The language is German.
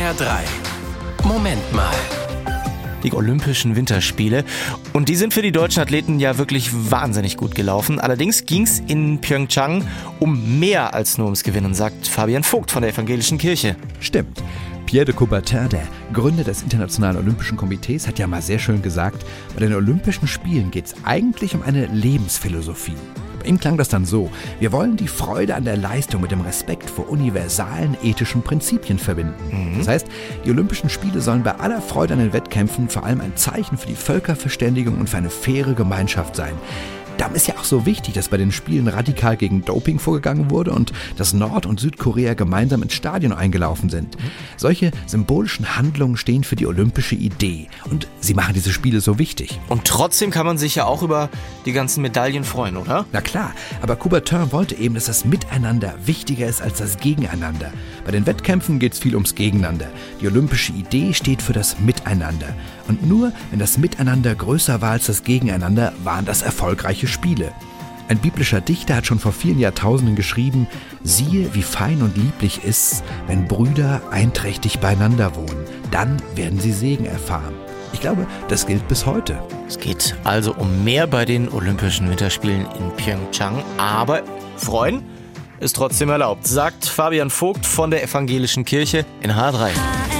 HR3. Moment mal. Die Olympischen Winterspiele. Und die sind für die deutschen Athleten ja wirklich wahnsinnig gut gelaufen. Allerdings ging es in Pyeongchang um mehr als nur ums Gewinnen, sagt Fabian Vogt von der Evangelischen Kirche. Stimmt. Pierre de Coubertin, der Gründer des Internationalen Olympischen Komitees, hat ja mal sehr schön gesagt, bei den Olympischen Spielen geht es eigentlich um eine Lebensphilosophie. Bei ihm klang das dann so: Wir wollen die Freude an der Leistung mit dem Respekt vor universalen ethischen Prinzipien verbinden. Das heißt, die Olympischen Spiele sollen bei aller Freude an den Wettkämpfen vor allem ein Zeichen für die Völkerverständigung und für eine faire Gemeinschaft sein. Darum ist ja auch so wichtig, dass bei den Spielen radikal gegen Doping vorgegangen wurde und dass Nord- und Südkorea gemeinsam ins Stadion eingelaufen sind. Solche symbolischen Handlungen stehen für die olympische Idee und sie machen diese Spiele so wichtig. Und trotzdem kann man sich ja auch über die ganzen Medaillen freuen, oder? Na klar, aber Coubertin wollte eben, dass das Miteinander wichtiger ist als das Gegeneinander. Bei den Wettkämpfen geht es viel ums Gegeneinander. Die olympische Idee steht für das Miteinander. Und nur wenn das Miteinander größer war als das Gegeneinander, waren das erfolgreiche Spiele. Ein biblischer Dichter hat schon vor vielen Jahrtausenden geschrieben: Siehe, wie fein und lieblich ist's, wenn Brüder einträchtig beieinander wohnen. Dann werden sie Segen erfahren. Ich glaube, das gilt bis heute. Es geht also um mehr bei den Olympischen Winterspielen in Pyeongchang, aber freuen ist trotzdem erlaubt, sagt Fabian Vogt von der Evangelischen Kirche in HR3.